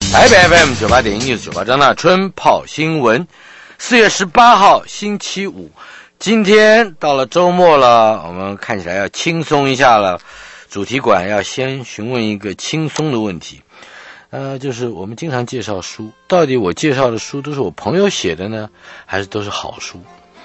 台北 FM 98.1 张大春泡新闻，4月18号星期五，今天到了周末了，我们看起来要轻松一下了。主题馆要先询问一个轻松的问题，就是我们经常介绍书，到底我介绍的书都是我朋友写的呢，还是都是好书？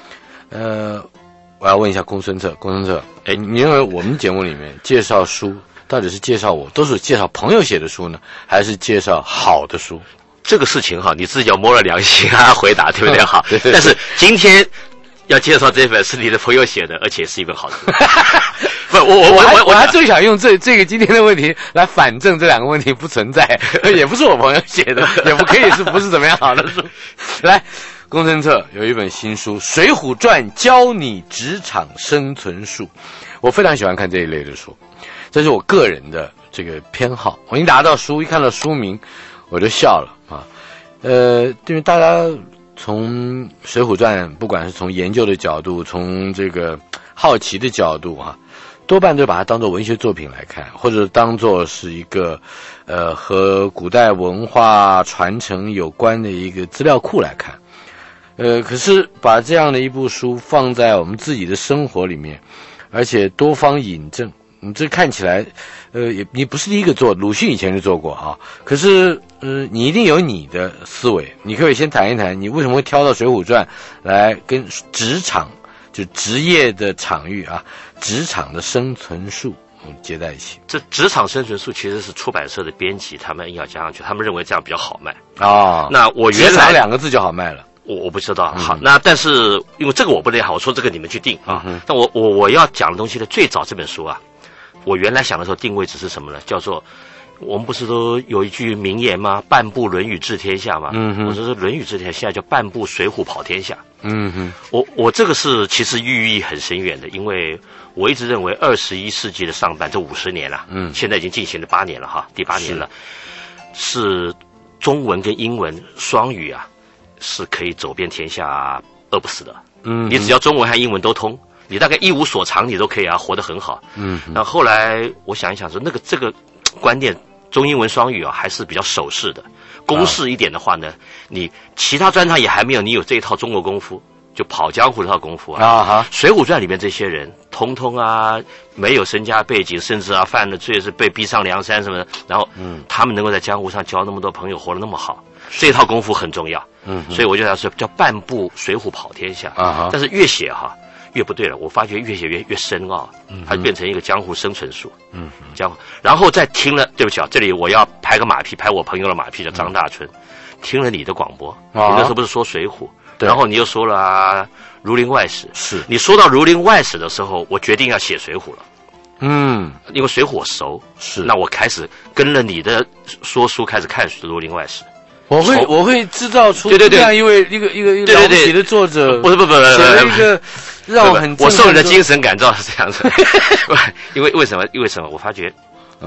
我要问一下公孙策，你认为我们节目里面介绍书，到底是介绍我，都是介绍朋友写的书呢，还是介绍好的书？ 这个事情哈，你自己要摸了良心啊，回答对不对？好，但是今天要介绍这本是你的朋友写的，而且是一本好书。不，我还最想用这个今天的问题来反证这两个问题不存在，也不是我朋友写的，也不可以是不是怎么样好的书。来，公孙策有一本新书《水浒传》，教你职场生存术。我非常喜欢看这一类的书，这是我个人的这个偏好。我一拿到书，一看到书名，我就笑了啊。因为大家从《水浒传》，不管是从研究的角度，从这个好奇的角度啊，多半都把它当作文学作品来看，或者当作是一个和古代文化传承有关的一个资料库来看。可是把这样的一部书放在我们自己的生活里面，而且多方引证，你这看起来你不是第一个做，鲁迅以前就做过啊。可是你一定有你的思维，你可不可以先谈一谈你为什么会挑到《水浒传》来跟职场，就职业的场域啊，职场的生存术接在一起？ 这职场生存术其实是出版社的编辑他们硬要加上去，他们认为这样比较好卖啊。 那我原来职场两个字就好卖了。 我不知道，好，那但是因为这个我不太好，我说这个你们去定啊。但我要讲的东西呢，最早这本书啊，我原来想的时候定位只是什么呢？叫做我们不是都有一句名言吗？半部《论语》治天下嘛。我说是《论语》治天下，现在叫半部《水浒》跑天下。我这个是其实寓意很深远的，因为我一直认为21世纪的上半这50年了，现在已经进行了8年了哈，第8年了，是中文跟英文双语啊。是可以走遍天下饿不死的。你只要中文和英文都通，你大概一无所长，你都可以活得很好。那后来我想一想说，这个观念中英文双语还是比较守势的。公式一点的话呢，你其他专长也还没有你有这一套中国功夫，就跑江湖这套功夫啊。水浒传里面这些人，通通没有身家背景，甚至犯了罪是被逼上梁山什么的，然后他们能够在江湖上交那么多朋友，活得那么好，这套功夫很重要。所以我就想说叫半部《水浒》跑天下。但是越写越不对了，我发觉越写越深奥，它变成一个江湖生存术。江湖，然后再听了，对不起这里我要拍个马屁，拍我朋友的马屁，叫张大春。听了你的广播，你那时候不是说《水浒》，然后你又说了《儒林外史》。是你说到《儒林外史》的时候，我决定要写《水浒》了。因为《水浒》我熟，是那我开始跟了你的说书，开始看《儒林外史》。 我会制造出这样一个了不起的作者， 不， 写了一个让我很我受你的精神感召是这样子。因为为什么？我发觉，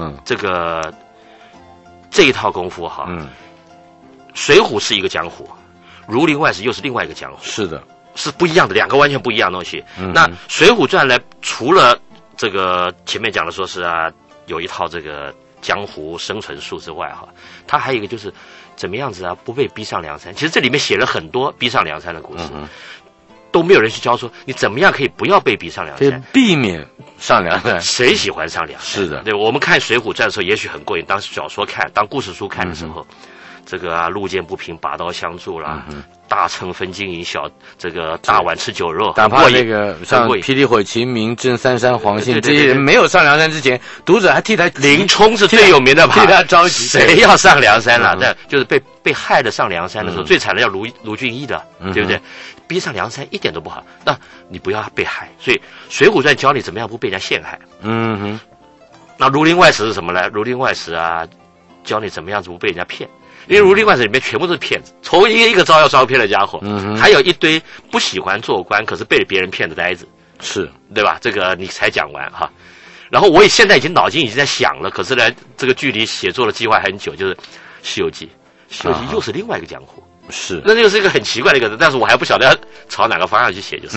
这一套功夫水浒是一个江湖，《儒林外史》又是另外一个江湖。是的，是不一样的，两个完全不一样的东西。那《水浒传》呢，除了这个前面讲的说是有一套这个江湖生存术之外它还有一个就是怎么样子不被逼上梁山。其实这里面写了很多逼上梁山的故事，都没有人去教说你怎么样可以不要被逼上梁山， 避免上梁山。谁喜欢上梁山？ 是的， 对，我们看《水浒传》的时候也许很过瘾，当小说看，当故事书看的时候，这个路见不平拔刀相助啦，大秤分金银，这个大碗吃酒肉， 哪怕那个像霹雳火秦明、郑三山、黄信这些人没有上梁山之前，读者还替他林冲是最有名的吧？ 替他着急， 谁要上梁山了？但就是被害的上梁山的时候，最惨的叫卢俊义的，对不对？逼上梁山一点都不好，那你不要被害。所以《水浒传》教你怎么样不被人家陷害。那《儒林外史》是什么呢？《儒林外史》教你怎么样子不被人家骗。因为《儒林外史》里面全部都是骗子，从一个招摇招骗的家伙，还有一堆不喜欢做官可是被别人骗的呆子，是对吧？这个你才讲完然后我现在脑筋已经在想了，可是呢，这个距离写作的计划很久，就是《西游记》，《西游记》又是另外一个江湖，是那就是一个很奇怪的一个，但是我还不晓得要朝哪个方向去写，就是。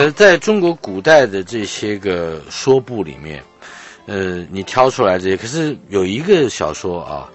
在中国古代的这些个说部里面，你挑出来这些，可是有一个小说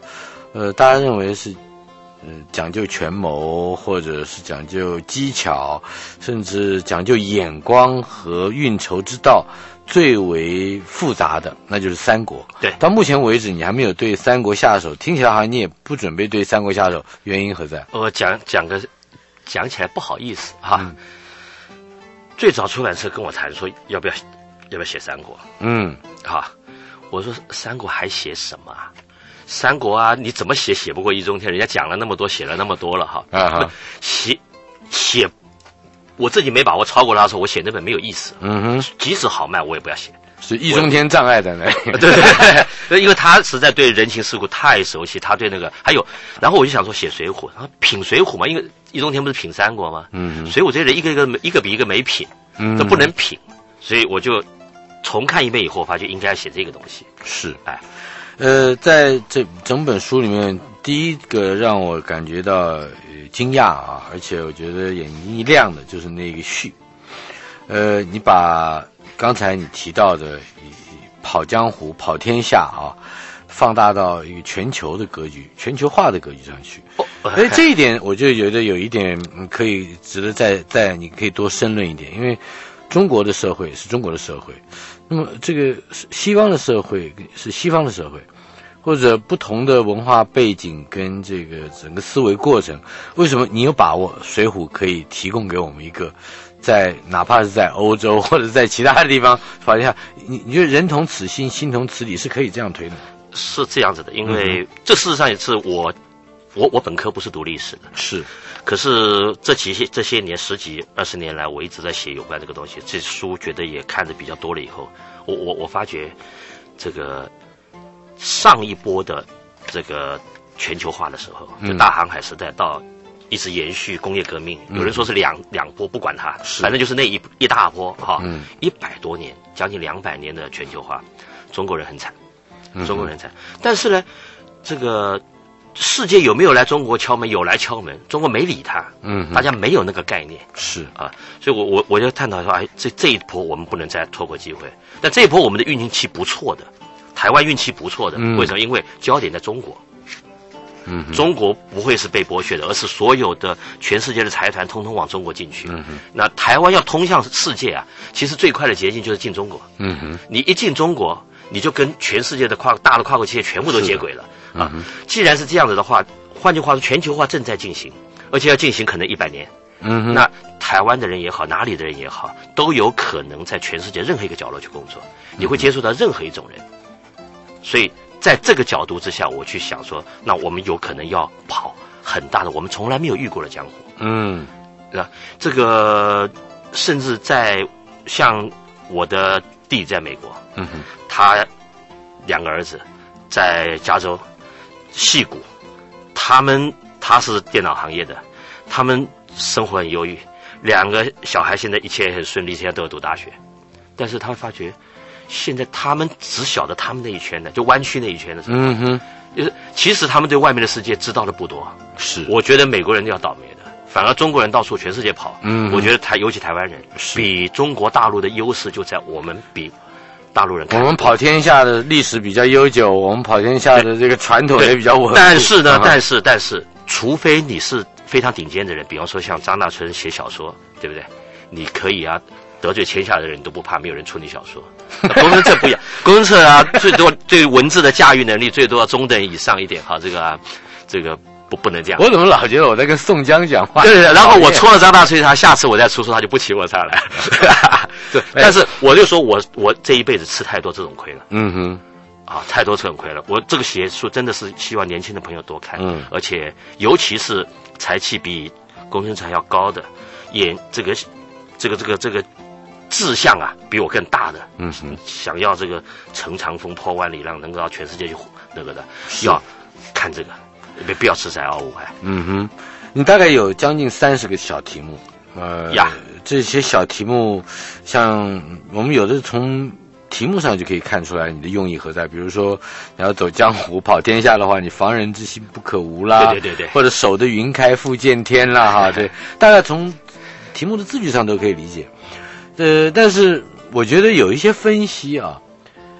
大家认为是讲究权谋，或者是讲究技巧，甚至讲究眼光和运筹之道最为复杂的，那就是三国。 对， 到目前为止你还没有对三国下手，听起来好像你也不准备对三国下手，原因何在？ 我讲起来不好意思哈。最早出版社跟我谈说要不要写三国，哈，我说三国还写什么啊？三国啊，你怎么写不过易中天，人家讲了那么多，写了那么多了哈。写，我自己没把握超过他的时候，我写那本没有意思。即使好卖，我也不要写。 是易中天障碍在那里。 对，因为他实在对人情世故太熟悉，他对那个还有，然后我就想说写水浒，然后品水浒嘛，因为易中天不是品三国吗？水浒这些人一个比一个没品，都不能品，所以我就重看一遍以后，发觉应该写这个东西。 是，在这整本书里面，第一个让我感觉到惊讶啊，而且我觉得眼睛一亮的就是那个序。你把刚才你提到的跑江湖、跑天下啊，放大到一个全球的格局、全球化的格局上去。这一点我就觉得有一点可以值得再你可以多申论一点，因为中国的社会是中国的社会，那么这个西方的社会是西方的社会，或者不同的文化背景跟这个整个思维过程，为什么你有把握水浒可以提供给我们一个在哪怕是在欧洲或者在其他的地方跑天下，你觉得人同此心，心同此理是可以这样推的？ 是这样子的，因为这事实上也是我本科不是读历史的， 是， 可是这些年10几20年来，我一直在写有关这个东西。这书觉得也看得比较多了以后，我发觉这个上一波的这个全球化的时候，就大航海时代到一直延续工业革命，有人说是两波，不管它，反正就是那一大波哈，100多年，将近200年的全球化，中国人很惨，中国人很惨。但是呢，这个世界有没有来中国敲门？有来敲门，中国没理他，大家没有那个概念， 是啊， 所以我就探讨说，这一波我们不能再错过机会。但这一波我们的运气不错的，台湾运气不错的，为什么？因为焦点在中国。中国不会是被剥削的，而是所有的全世界的财团通通往中国进去。那台湾要通向世界啊，其实最快的捷径就是进中国。你一进中国，你就跟全世界的大的跨国企业全部都接轨了啊。既然是这样子的话，换句话说，全球化正在进行，而且要进行可能100年。那台湾的人也好，哪里的人也好，都有可能在全世界任何一个角落去工作，你会接触到任何一种人。所以在这个角度之下，我去想说，那我们有可能要跑很大的我们从来没有遇过的江湖。这个甚至在像我的弟在美国，他2个儿子在加州矽谷，他是电脑行业的，他们生活很忧郁，2个小孩现在一切很顺利，现在都要读大学，但是他发觉现在他们只晓得他们那一圈的，就湾区那一圈的时候，就是其实他们对外面的世界知道的不多。 是， 我觉得美国人要倒霉的，反而中国人到处全世界跑。我觉得尤其台湾人比中国大陆的优势就在我们比大陆人看。 我们跑天下的历史比较悠久，我们跑天下的这个传统也比较稳固。 但是呢，但是，除非你是非常顶尖的人，比方说像张大春写小说，对不对？你可以啊。得罪天下的人你都不怕，没有人出你小说。工程策不一样，工程策啊，最多对文字的驾驭能力最多要中等以上一点哈，这个不能这样。 我怎么老觉得我在跟宋江讲话？ 对，然后我戳了张大春，他下次我再出书，他就不请我上来。对，但是我就说我这一辈子吃太多这种亏了。太多这种亏了。我这个写书真的是希望年轻的朋友多看，而且尤其是才气比工程策要高的，这个志向啊，比我更大的，想要这个乘长风破万里浪，能够到全世界去那个的，要看这个，不要吃塞奥五海。 你大概有将近30个小题目，这些小题目，像我们有的从题目上就可以看出来你的用意何在。比如说，你要走江湖跑天下的话，你防人之心不可无啦， 对， 或者守得云开复见天啦，哈，对，大概从题目的字句上都可以理解。但是我觉得有一些分析啊，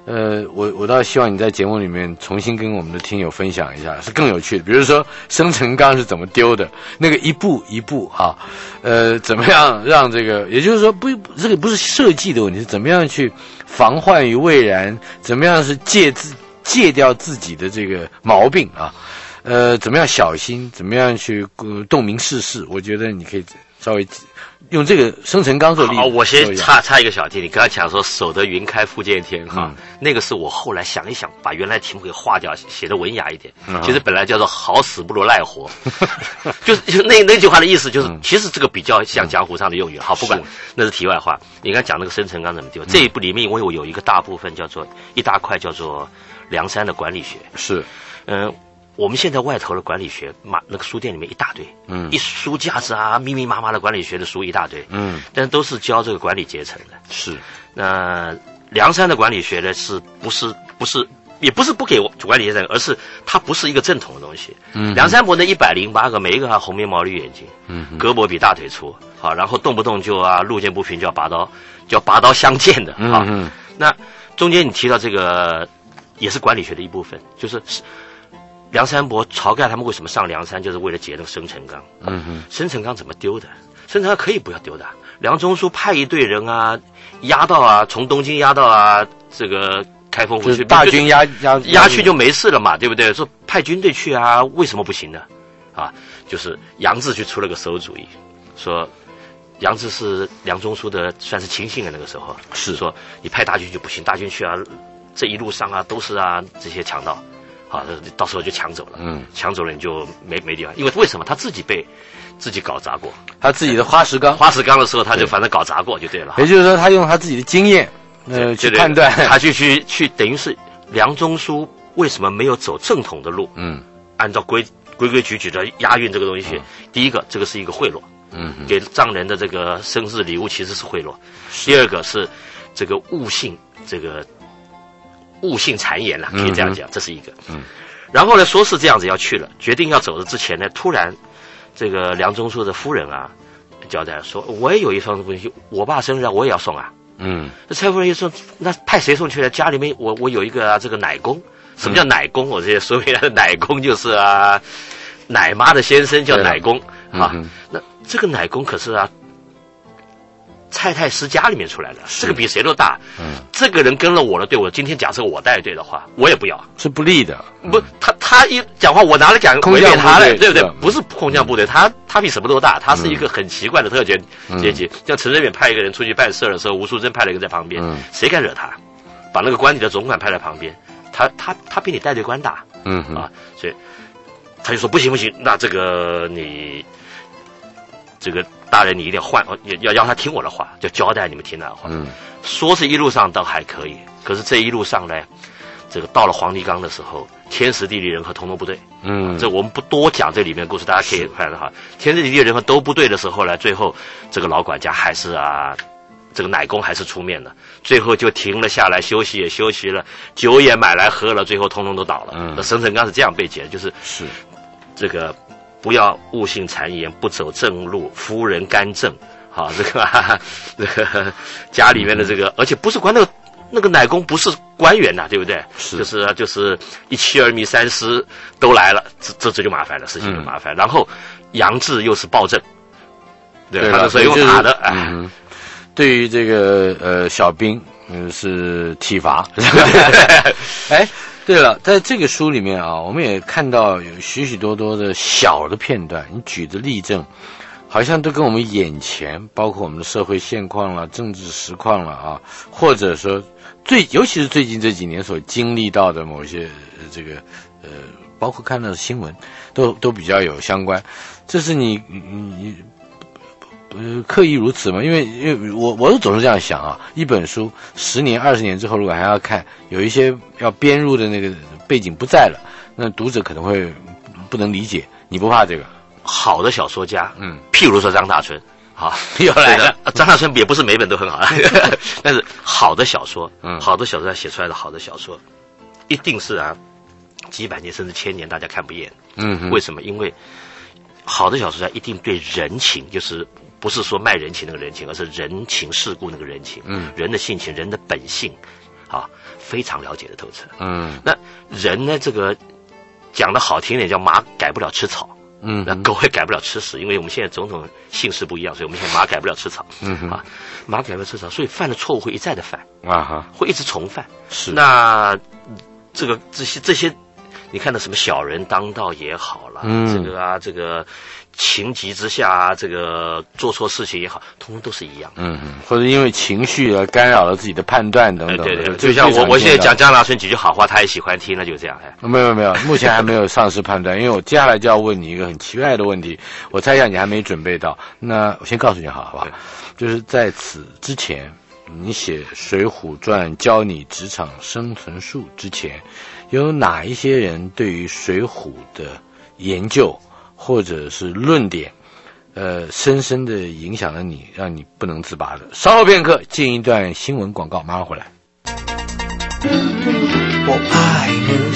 我倒希望你在节目里面重新跟我们的听友分享一下，是更有趣的。比如说生辰纲是怎么丢的，那个一步一步啊，怎么样让这个，也就是说这个不是设计的问题，是怎么样去防患于未然，怎么样是戒掉自己的这个毛病啊，怎么样小心，怎么样去洞明世事。我觉得你可以稍微用这个生辰纲做例子。 好，我先插一个小题。你刚才讲说守得云开复见天哈，那个是我后来想一想，把原来题目给划掉，写得文雅一点。其实本来叫做好死不如赖活，就是那句话的意思就是，其实这个比较像江湖上的用语。好，不管那是题外话。你刚才讲那个生辰纲怎么丢，这一部里面因为我有一个大部分叫做一大块叫做梁山的管理学。 是， 我们现在外头的管理学，那个书店里面一大堆，一书架子啊，密密麻麻的管理学的书一大堆，但都是教这个管理阶层的。 是， 那梁山的管理学呢，也不是不给管理阶层，而是它不是一个正统的东西。梁山伯那108个，每一个红面毛绿眼睛，胳膊比大腿粗，好，然后动不动就路见不平就要拔刀相见的，好，那中间你提到这个也是管理学的一部分，就是梁山伯、晁盖他们为什么上梁山，就是为了解那个生辰纲。生辰纲怎么丢的？生辰纲可以不要丢的。梁中书派一队人压到从东京压到这个开封府去， 大军压去就没事了嘛，对不对？说派军队去为什么不行呢？就是杨志去出了个馊主意，说杨志是梁中书的算是亲信的那个时候， 是说你派大军就不行，大军去这一路上都是这些强盗。好，到时候就抢走了。抢走了你就没地方，因为什么？他自己被自己搞砸过， 他自己的花石纲的时候，他就反正搞砸过就对了。 也就是说，他用他自己的经验，去判断， 他去等于是梁中书为什么没有走正统的路？按照规矩的押运这个东西，第一个，这个是一个贿赂，给藏人的这个生日礼物其实是贿赂。第二个是这个误信谗言了，可以这样讲，这是一个。然后呢，说是这样子要去了，决定要走的之前呢，突然这个梁中书的夫人交代说，我也有一双东西，我爸生日我也要送那蔡夫人就说，那派谁送去呢？家里面我有一个这个奶公。什么叫奶公？我这些说明了，奶公就是奶妈的先生叫奶公那这个奶公可是蔡太师家里面出来的，这个比谁都大。这个人跟了我的队，我今天假设我带队的话，我也不要， 是不利的。 不，他一讲话，我拿来讲违背他的，对不对？不是空降部队，他比什么都大，他是一个很奇怪的特权阶级。像陈水扁派一个人出去办事的时候，吴淑珍派了一个在旁边，谁敢惹他？把那个官邸的总管派在旁边，他比你带队官大，所以他就说不行，那这个你。这个大人，你一定要换，要让他听我的话，就交代你们听他的话。说是一路上倒还可以，可是这一路上呢，这个到了黄泥冈的时候，天时地利人和统统不对。这我们不多讲这里面的故事，大家可以看哈。天时地利人和都不对的时候呢，最后这个老管家还是这个奶公还是出面了，最后就停了下来，休息也休息了，酒也买来喝了，最后统统都倒了。那生辰纲是这样被解的，就是这个。不要误信谗言，不走正路，夫人干政。好，这个家里面的这个，而且不是官那个奶公不是官员对不对？就是一妻二婢三师都来了，这就麻烦了，事情就麻烦。然后杨志又是暴政，对，他是用打的。 对于这个小兵，是体罚。对了，在这个书里面我们也看到有许许多多的小的片段，你举的例证，好像都跟我们眼前，包括我们的社会现况了、政治实况了或者说尤其是最近这几年所经历到的某些包括看到的新闻，都比较有相关。这是你刻意如此吗？因为我总是这样想一本书10年20年之后，如果还要看，有一些要编入的那个背景不在了，那读者可能会不能理解。你不怕这个？ 好的小说家，譬如说张大春， 又来了。 张大春也不是每本都很好，但是好的小说，好的小说家写出来的好的小说，一定是几百年甚至1000年大家看不厌。为什么？因为好的小说家一定对人情，就是不是说卖人情那个人情，而是人情世故那个人情，人的性情，人的本性， 啊，非常了解的透彻。那人呢，这个讲的好听一点叫马改不了吃草。那狗也改不了吃屎，因为我们现在种种姓氏不一样，所以我们现在马改不了吃草。马改不了吃草，所以犯的错误会一再的犯会一直重犯。 是。 那这些，你看到什么小人当道也好了，这个情急之下这个做错事情也好，通通都是一样。 或者因为情绪而干扰了自己的判断等等。 对，就像我现在讲江大春几句好话，他也喜欢听，那就这样。 没有，目前还没有丧失判断，因为我接下来就要问你一个很奇怪的问题，我猜一下你还没准备到。那我先告诉你好不好？就是在此之前，你写《水浒传》教你职场生存术之前，有哪一些人对于水浒的研究或者是论点深深的影响了你，让你不能自拔的？稍后片刻进一段新闻广告，马上回来。我爱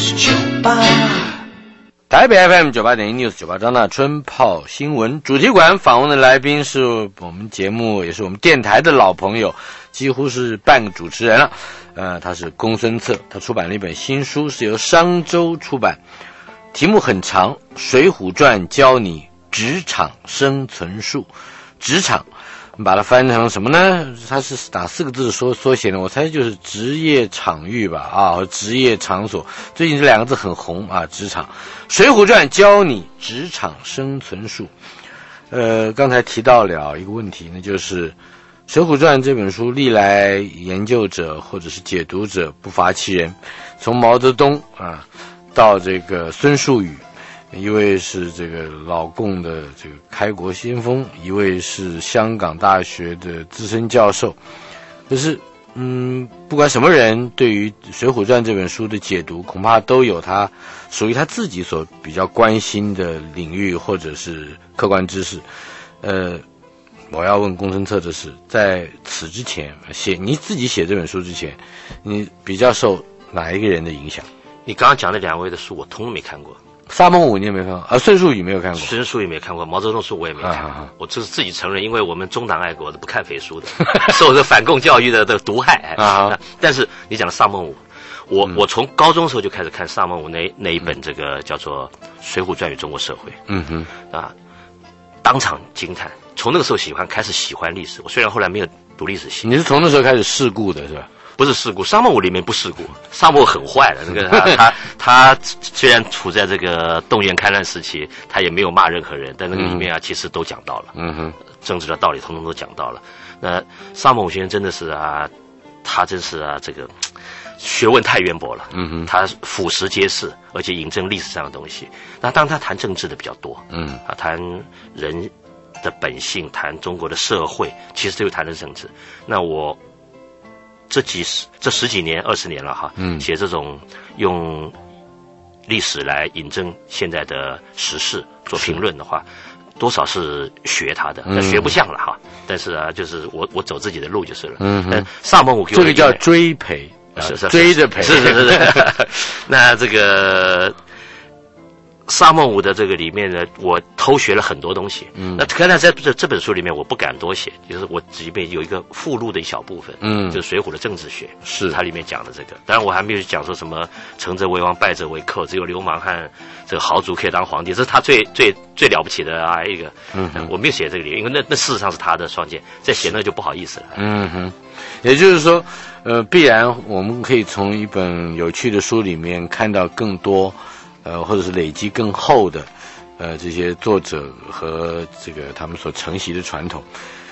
98台北 FM 98.1 News 98张大春泡新闻主题馆，访问的来宾是我们节目也是我们电台的老朋友，几乎是半个主持人了。他是公孙策，他出版了一本新书，是由商周出版，题目很长，《水浒传教你职场生存术》。职场把它翻成什么呢？它是哪4个字缩写呢？我猜就是职业场域吧，职业场所。最近这2个字很红啊，职场。水浒传教你职场生存术。刚才提到了一个问题，那就是水浒传这本书历来研究者或者是解读者不乏其人，从毛泽东到这个孙树宇，一位是这个老共的这个开国先锋，一位是香港大学的资深教授。可是不管什么人对于《水浒传》这本书的解读，恐怕都有他属于他自己所比较关心的领域或者是客观知识。我要问公孙策的是，在此之前你自己写这本书之前，你比较受哪一个人的影响？ 你刚刚讲的2位的书我通通没看过。 沙孟武你也没看过，孙树宇没有看过， 孙树宇没看过，毛泽东书我也没看过。我这是自己承认，因为我们中党爱国的不看匪书的，受这反共教育的毒害。但是你讲的沙孟武，我从高中时候就开始看沙孟武那一本这个叫做《水浒传与中国社会》。当场惊叹。从那个时候开始喜欢历史。我虽然后来没有读历史系。 你是从那时候开始世故的是吧？ 不是世故，沙孟武里面不世故，沙孟武很坏的。这个他虽然处在这个动员戡乱时期，他也没有骂任何人，但那个里面其实都讲到了。政治的道理统统都讲到了。那沙孟武先生真的是他真是这个学问太渊博了。他俯拾皆是，而且引证历史上的东西。那当然他谈政治的比较多。谈人的本性，谈中国的社会，其实都有谈的政治。那我这10几年20年了写这种用历史来引证现在的时事做评论的话，多少是学他的，学不像了但是就是我走自己的路就是了。沙孟武给我这个叫追培，追着培， 是。那这个沙孟武的这个里面呢，我偷学了很多东西。那可能在这本书里面我不敢多写，就是我里面有一个附录的一小部分，就是水浒的政治学，是它里面讲的这个。当然我还没有讲说什么成者为王，败者为寇，只有流氓和这个豪族可以当皇帝，这是他最了不起的一个。我没有写这个里面，因为那事实上是他的创建，再写那就不好意思了。 也就是说，必然我们可以从一本有趣的书里面看到更多。或者是累积更厚的，这些作者和这个他们所承袭的传统。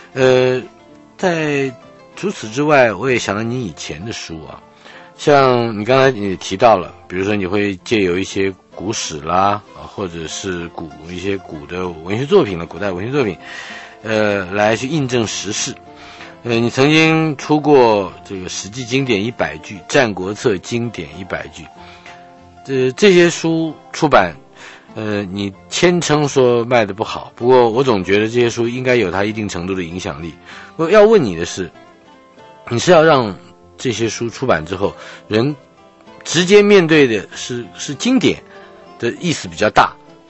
在除此之外，我也想到你以前的书像你刚才也提到了，比如说你会借由一些古史啦，或者是一些古的文学作品了，古代文学作品，来去印证时事。你曾经出过这个《史记经典100句》，《战国策经典100句》。这些书出版，你谦称说卖得不好，不过我总觉得这些书应该有它一定程度的影响力。我要问你的是，你是要让这些书出版之后，人直接面对的是经典的意思比较大，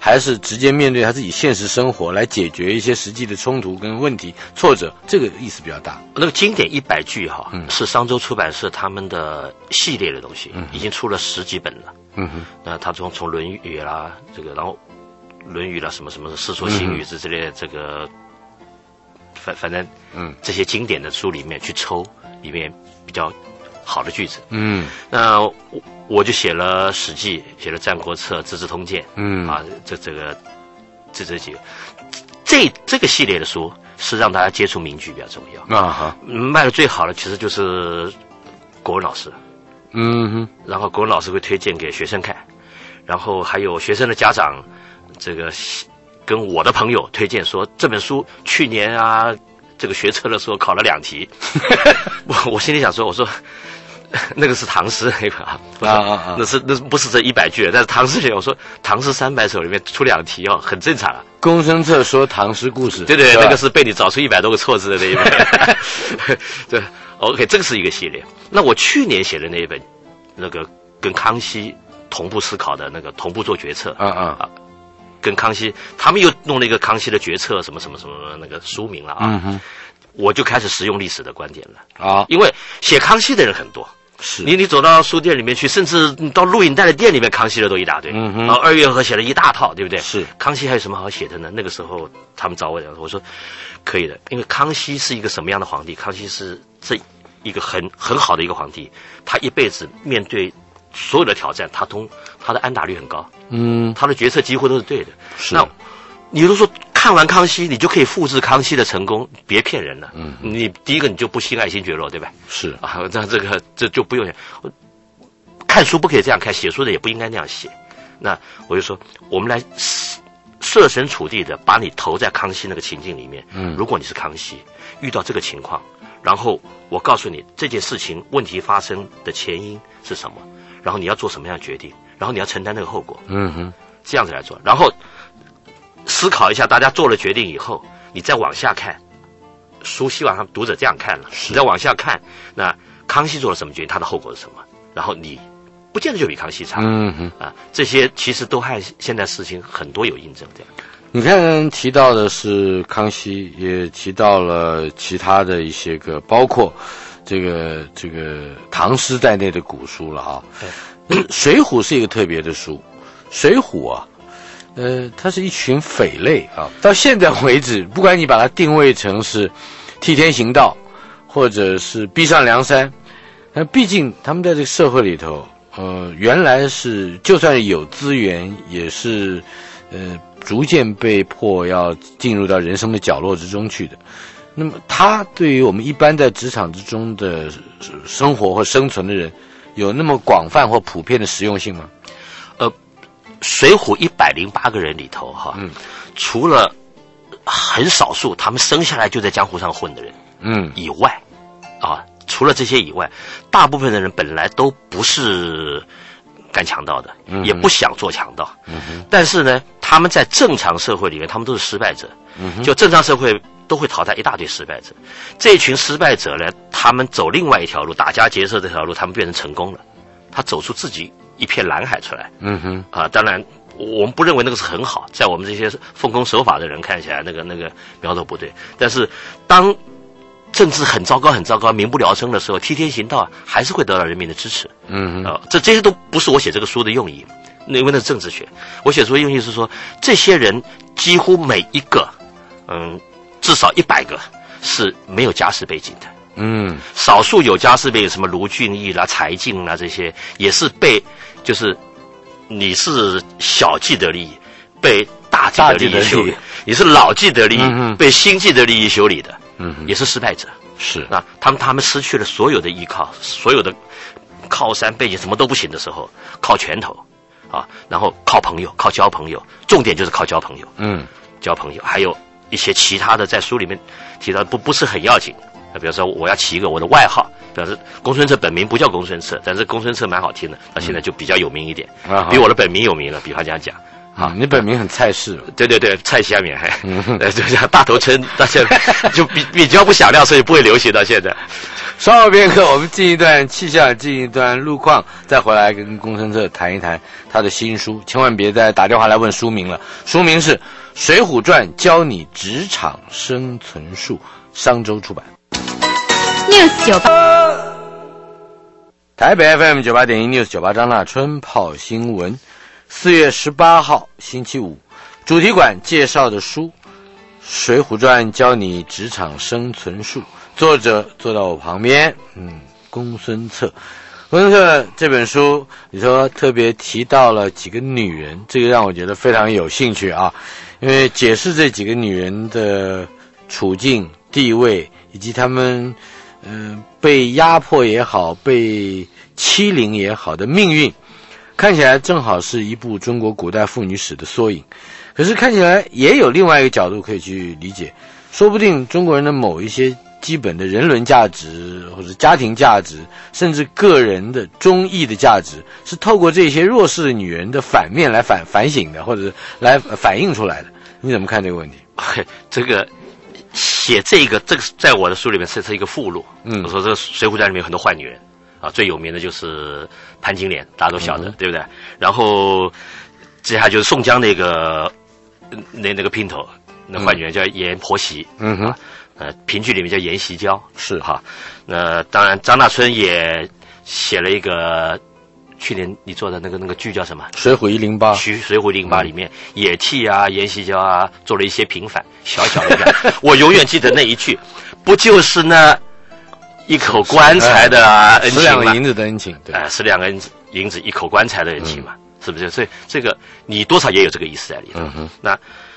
还是直接面对他自己现实生活来解决一些实际的冲突跟问题挫折，这个意思比较大。 那个经典100句哈，是商周出版社他们的系列的东西，已经出了10几本了。那他从《论语》啦，这个然后《论语》啦，什么什么《世说新语》之类的，这个反正这些经典的书里面去抽里面比较好的句子。那我就写了《史记》，写了《战国策》《资治通鉴》。这几个，这个系列的书是让大家接触名句比较重要。卖的最好的其实就是国文老师。然后国文老师会推荐给学生看，然后还有学生的家长，这个跟我的朋友推荐说这本书去年啊，这个学测的时候考了2题。我心里想说，我说那个是唐诗那个那不是这100句，但是唐诗里我说唐诗300首里面出2题哦，很正常啊。 公孙策说唐诗故事， 对，那个是被你找出100多个错字的那一本。对 ，OK， 这个是一个系列。那我去年写的那一本，那个跟康熙同步思考的那个同步做决策，跟康熙他们又弄了一个康熙的决策什么什么什么那个书名了啊。我就开始实用历史的观点了因为写康熙的人很多。是你走到书店里面去，甚至到录影带的店里面，康熙的都一大堆。然后2月河写了一大套，对不对？是康熙还有什么好写的呢？那个时候他们找我讲，我说可以的，因为康熙是一个什么样的皇帝？康熙是这一个很好的一个皇帝，他一辈子面对所有的挑战，他的安打率很高。他的决策几乎都是对的。是那你都说看完康熙，你就可以复制康熙的成功，别骗人了。你第一个你就不惜爱新觉罗，对吧？是啊，那这就不用讲。看书不可以这样看，写书的也不应该那样写。那我就说，我们来设身处地的把你投在康熙那个情境里面。如果你是康熙，遇到这个情况，然后我告诉你这件事情问题发生的前因是什么，然后你要做什么样的决定，然后你要承担那个后果。这样子来做，然后思考一下，大家做了决定以后，你再往下看，书希望他们读者这样看了，你再往下看，那康熙做了什么决定，他的后果是什么？然后你不见得就比康熙差。这些其实都和现在事情很多有印证。这样， 你看提到的是康熙，也提到了其他的一些个，包括这个唐诗在内的古书了啊。水浒是一个特别的书，水浒啊。它是一群匪类啊！到现在为止，不管你把它定位成是替天行道，或者是逼上梁山，毕竟他们在这个社会里头，原来是就算有资源，也是逐渐被迫要进入到人生的角落之中去的。那么，它对于我们一般在职场之中的生活或生存的人，有那么广泛或普遍的实用性吗？ 水浒108个人里头除了很少数他们生下来就在江湖上混的人以外除了这些以外，大部分的人本来都不是干强盗的，也不想做强盗。但是呢，他们在正常社会里面，他们都是失败者。就正常社会都会淘汰一大堆失败者。这群失败者呢，他们走另外一条路，打家劫舍这条路，他们变成成功了。他走出自己一片蓝海出来。当然我们不认为那个是很好，在我们这些奉公守法的人看起来，那个苗头不对。但是当政治很糟糕、民不聊生的时候，替天行道还是会得到人民的支持。这些都不是我写这个书的用意，因为那是政治学。我写书的用意是说，这些人几乎每一个，至少100个是没有家世背景的。少数有家世背景，什么卢俊义啦、柴进啦，这些也是被就是你是小既得利益被大既得利益修理，你是老既得利益被新既得利益修理的。也是失败者。是那他们失去了所有的依靠，所有的靠山背景，什么都不行的时候，靠拳头然后靠朋友，靠交朋友，重点就是靠交朋友。交朋友，还有一些其他的，在书里面提到不是很要紧。比如说我要起一个我的外号，表示公孙策本名不叫公孙策，但是公孙策蛮好听的，那现在就比较有名一点，比我的本名有名了。比方这样讲， 啊，你本名很蔡氏。 对对对，蔡下面还，就像大头称，到现在就比较不响亮，所以不会流行到现在。 稍后片刻，我们进一段气象，进一段路况，再回来跟公孙策谈一谈他的新书。千万别再打电话来问书名了，书名是《水浒传》，教你职场生存术，商周出版。 News 98， 台北 FM 98.1 News 98张大春泡新闻。4月18号星期五，主题馆介绍的书《水浒传》，教你职场生存术。作者坐到我旁边，公孙策。公孙策这本书你说特别提到了几个女人，这个让我觉得非常有兴趣啊，因为解释这几个女人的处境、地位，以及她们被压迫也好，被欺凌也好的命运，看起来正好是一部中国古代妇女史的缩影。可是看起来也有另外一个角度可以去理解，说不定中国人的某一些基本的人伦价值，或者家庭价值，甚至个人的忠义的价值，是透过这些弱势的女人的反面来反省的，或者来反映出来的。你怎么看这个问题？ 这个写这个在我的书里面是一个附录。我说这个《水浒传》里面有很多坏女人啊，最有名的就是潘金莲，大家都晓得，对不对？然后接下来就是宋江那个姘头，那坏女人叫阎婆惜。评剧里面叫阎锡娇， 是哈。当然张大春也写了一个去年你做的那个剧叫什么？ 水浒108。 水浒108里面也替阎锡娇啊做了一些平反，小小的一我永远记得那一句，不就是那一口棺材的恩情吗 ？10两个银子的恩情，对 ，10两个银子一口棺材的恩情嘛，是不是？所以这个你多少也有这个意思在里头。那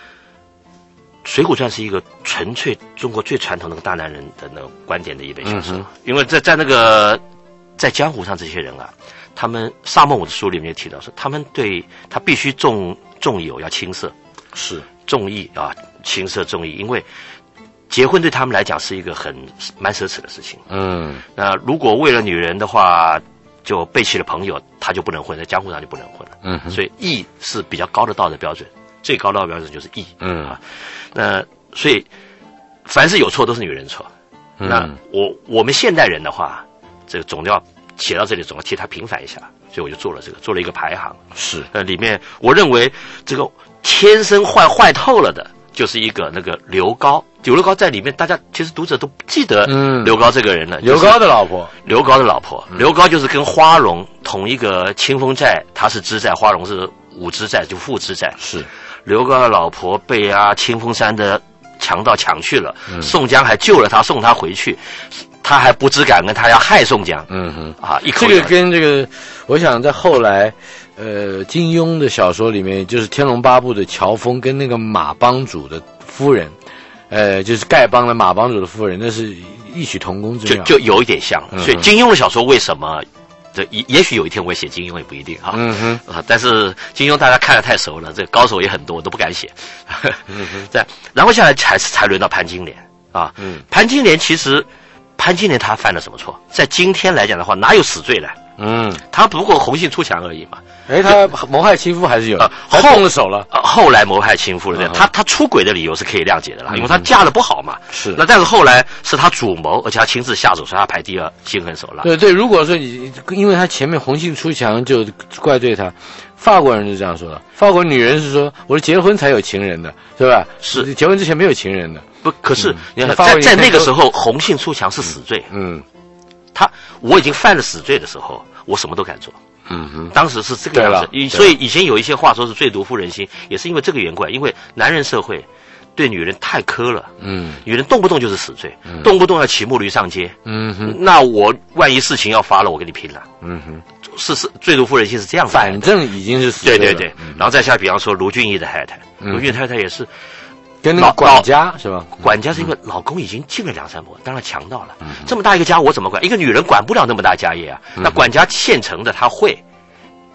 《水浒传》是一个纯粹中国最传统的大男人的那种观点的一本小说，因为在那个在江湖上这些人啊，他们沙漠我的书里面提到说，他们对他必须重友要青涩， 是重义啊，青涩重义，因为结婚对他们来讲是一个蛮奢侈的事情。那如果为了女人的话，就背弃了朋友，他就不能混，在江湖上就不能混了。所以义是比较高的道德标准。最高的标准就是义。那所以凡是有错都是女人错。那我们现代人的话，这个总要写到这里，总要替他平反一下，所以我就做了一个排行。是，里面我认为这个天生坏透了的，就是一个那个刘高。刘高在里面，大家其实读者都不记得刘高这个人了。 刘高的老婆， 刘高就是跟花荣同一个清风寨，他是知寨，花荣是武知寨，就副知寨。 是。刘高的老婆被清风山的强盗抢去了，宋江还救了他，送他回去，他还不知感恩，他要害宋江。一口这个跟这个，我想在后来，金庸的小说里面，就是《天龙八部》的乔峰跟那个马帮主的夫人，就是丐帮的马帮主的夫人，那是异曲同工之妙， 就有一点像。所以金庸的小说为什么？也许有一天我会写金庸，也不一定哈。但是金庸大家看得太熟了，这高手也很多，我都不敢写。然后下来才轮到潘金莲啊。潘金莲他犯了什么错？在今天来讲的话，哪有死罪呢？他不过红杏出墙而已嘛。 他谋害亲夫还是有他动了手了。 后来谋害亲夫了，他出轨的理由是可以谅解的啦，因为他嫁得不好嘛。 是。 那但是后来是他主谋，而且他亲自下手，所以他排第2，心狠手辣。 对，如果说你因为他前面红杏出墙就怪罪他，法国人是这样说的。法国女人是说，我是结婚才有情人的，对吧？是结婚之前没有情人的。 不，可是你看，在那个时候，红杏出墙是死罪。我已经犯了死罪的时候，我什么都敢做。当时是这个样子。所以以前有一些话说是最毒妇人心，也是因为这个缘故，因为男人社会对女人太苛了。女人动不动就是死罪，动不动要骑木驴上街。那我万一事情要发了，我跟你拼了。是最毒妇人心是这样子。 反正已经是死罪了。 对。然后再下，比方说卢俊义的太太，卢俊义太太也是。 跟那个管家是吧？ 管家是因为老公已经进了2、3波，当然强盗了。这么大一个家，我怎么管？一个女人管不了那么大家业啊。那管家现成的，他会，他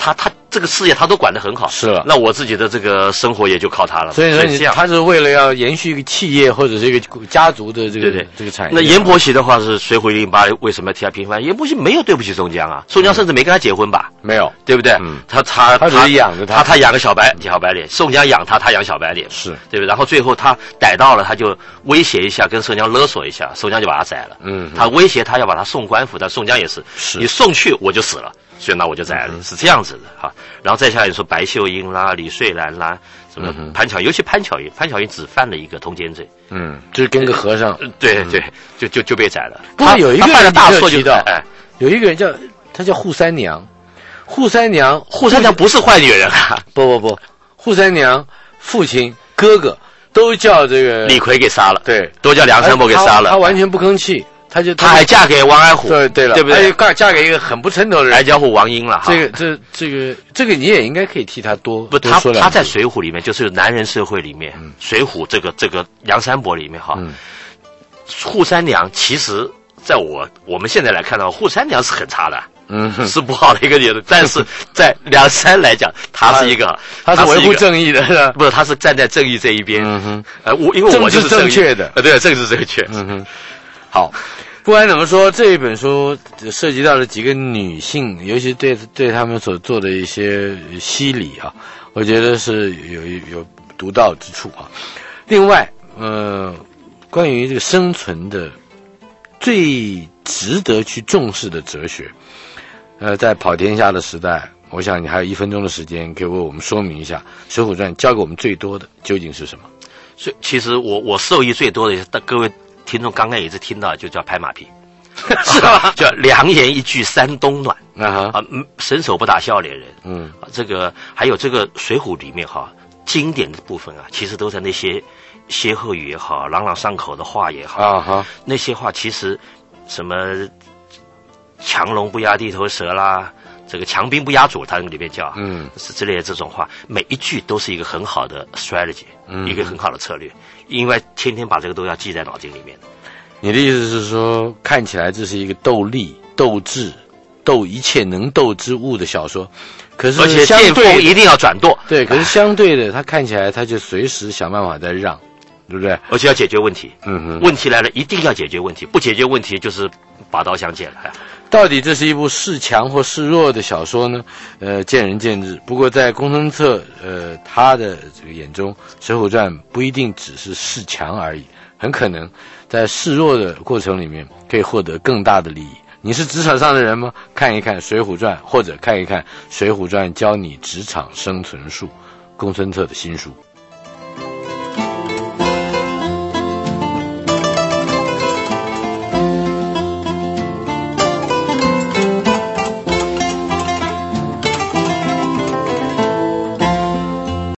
这个事业他都管得很好， 是了， 那我自己的这个生活也就靠他了。 所以说他是为了要延续一个企业或者是一个家族的这个这个产业。 那阎婆惜的话是《水浒108》为什么要替他平反？阎婆惜没有对不起宋江啊，宋江甚至没跟他结婚吧？ 没有， 对不对？他只是养着他养个小白脸，宋江养他养小白脸， 是对不对？然后最后他逮到了，他就威胁一下，跟宋江勒索一下，宋江就把他宰了。他威胁他要把他送官府，但宋江也是你送去我就死了。所以那我就宰了，是这样子的哈。然后再下来说白秀英啦、李穗兰啦，什么潘巧，尤其潘巧云只犯了一个通奸罪， 就是跟个和尚， 对，就被宰了。 不过有一个人犯了大错就有一个人叫扈三娘，扈三娘不是坏女人啊， 不，扈三娘父亲哥哥都叫这个李逵给杀了， 对， 都叫梁山伯给杀了， 他完全不吭气。 她还嫁给王安虎， 对了， 对不对？ 嫁给一个很不称头的人， 矮脚虎王英了。 这个你也应该可以替他多说两句。 他在《水浒》里面，就是男人社会里面，水浒这个梁山伯里面哈，扈三娘其实在我们现在来看到，扈三娘是很差的。是不好的一个女人，但是在梁山来讲，她是维护正义的，是吧？ 不是，她是站在正义这一边。因为我就是正确的， 对，政治正确。 好，不管怎么说，这一本书涉及到了几个女性，尤其对他们所做的一些洗礼啊，我觉得是有独到之处啊。另外，关于这个生存的最值得去重视的哲学，在跑天下的时代，我想你还有1分钟的时间，可以为我们说明一下《水浒传》教给我们最多的究竟是什么？ 所以，其实我受益最多的，各位听众刚刚也是听到，就叫拍马屁，是吧？叫良言一句三冬暖伸手不打笑脸人。这个还有这个《水浒》里面哈，经典的部分啊，其实都在那些歇后语也好，朗朗上口的话也好那些话其实什么强龙不压地头蛇啦，这个强兵不压主，它里面叫是之类的这种话，每一句都是一个很好的 strategy，一个很好的策略，因为天天把这个都要记在脑筋里面。 你的意思是说，看起来这是一个斗力、斗智、斗一切能斗之物的小说，可是而且剑锋一定要转舵。 对，可是相对的，它看起来它就随时想办法在让，对不对？ 而且要解决问题。问题来了，一定要解决问题，不解决问题就是拔刀相见了。 到底这是一部示强或示弱的小说呢？见仁见智。不过在公孙策他的这个眼中，《水浒传》不一定只是示强而已，很可能在示弱的过程里面可以获得更大的利益。你是职场上的人吗？看一看《水浒传》，或者看一看《水浒传》教你职场生存术，公孙策的新书。